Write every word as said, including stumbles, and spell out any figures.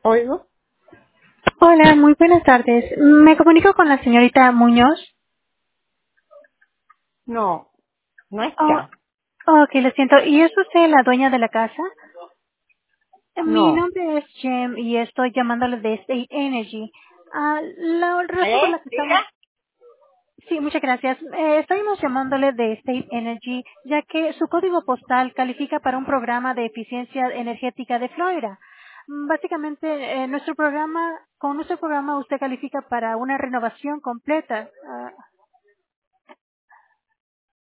¿Oigo? Hola, muy buenas tardes. Me comunico con la señorita Muñoz. No, no Oh, está. ok, lo siento. ¿Y es usted la dueña de la casa? Mi No. nombre es Jim y estoy llamándole de State Energy. Ah, la razón por ¿Eh? la que estamos... ¿Diga? Sí, muchas gracias. Eh, estamos llamándole de State Energy ya que su código postal califica para un programa de eficiencia energética de Florida. Mm, Básicamente, eh, nuestro programa, con nuestro programa usted califica para una renovación completa. Ah,